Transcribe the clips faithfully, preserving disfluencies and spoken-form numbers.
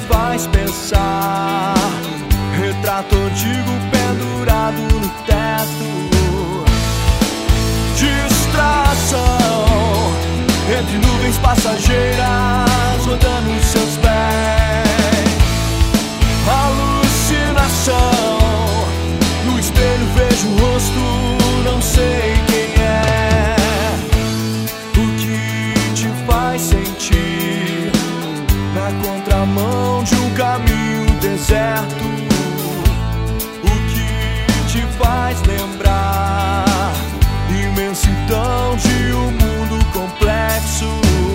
faz pensar. Retrato antigo pendurado no teto. Distração entre nuvens passageiras rodando seus pés. Alucinação, no espelho vejo o rosto, não sei quem é. O que te faz sentir na contramão de um caminho deserto? O que te faz lembrar imensidão de um mundo complexo?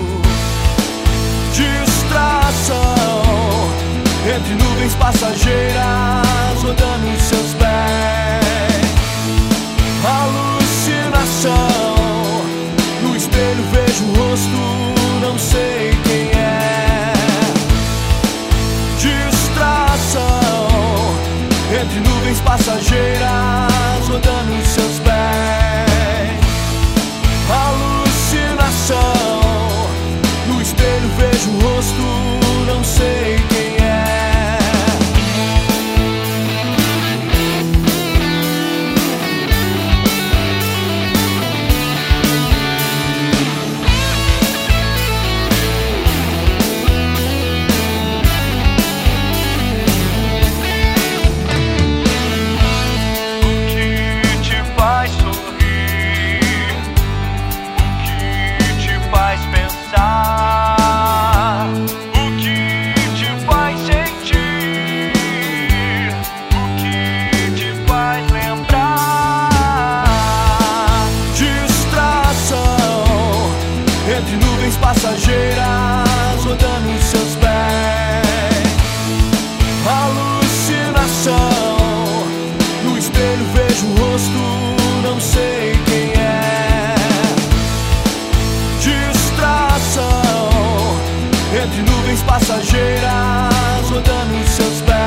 Distração entre nuvens passageiras rodando seus pés. Alucinação, no espelho vejo o rosto, não sei quem é. Distração entre nuvens passageiras rodando seus pés. Alucinação, no espelho vejo o rosto, não sei quem é. Entre nuvens passageiras rodando seus pés. Alucinação, no espelho vejo o rosto, não sei quem é. Distração entre nuvens passageiras rodando seus pés.